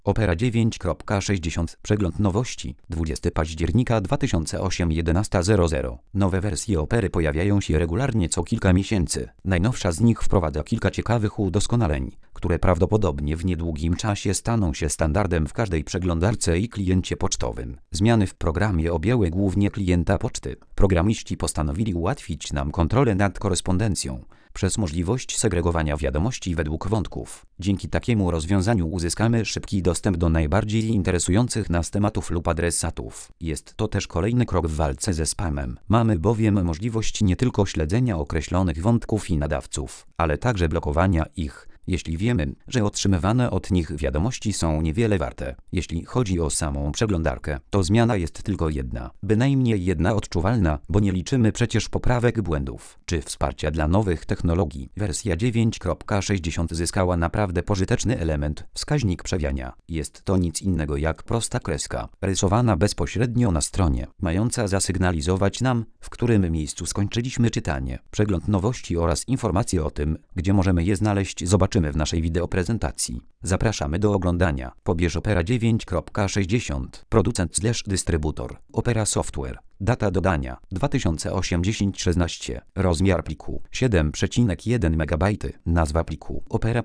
Opera 9.60 Przegląd nowości 20 października 2008 11:00. Nowe wersje Opery pojawiają się regularnie co kilka miesięcy. Najnowsza z nich wprowadza kilka ciekawych udoskonaleń, które prawdopodobnie w niedługim czasie staną się standardem w każdej przeglądarce i kliencie pocztowym. Zmiany w programie objęły głównie klienta poczty. Programiści postanowili ułatwić nam kontrolę nad korespondencją przez możliwość segregowania wiadomości według wątków. Dzięki takiemu rozwiązaniu uzyskamy szybki dostęp do najbardziej interesujących nas tematów lub adresatów. Jest to też kolejny krok w walce ze spamem. Mamy bowiem możliwość nie tylko śledzenia określonych wątków i nadawców, ale także blokowania ich, jeśli wiemy, że otrzymywane od nich wiadomości są niewiele warte. Jeśli chodzi o samą przeglądarkę, to zmiana jest tylko jedna, bynajmniej jedna odczuwalna, bo nie liczymy przecież poprawek błędów czy wsparcia dla nowych technologii. Wersja 9.60 zyskała naprawdę pożyteczny element, wskaźnik przewijania. Jest to nic innego jak prosta kreska, rysowana bezpośrednio na stronie, mająca zasygnalizować nam, w którym miejscu skończyliśmy czytanie. Przegląd nowości oraz informacje o tym, gdzie możemy je znaleźć, zobaczymy w naszej wideoprezentacji. Zapraszamy do oglądania. Pobierz Opera 9.60. Producent/dystrybutor. Opera Software. Data dodania 2008-10-16. Rozmiar pliku 7,1 MB. Nazwa pliku Opera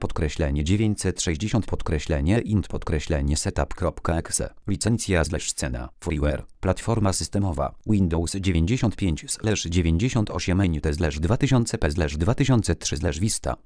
_960 int setup.exe. Licencja/scena Freeware. Platforma systemowa Windows 95/98 NT/2000p/2003/Vista.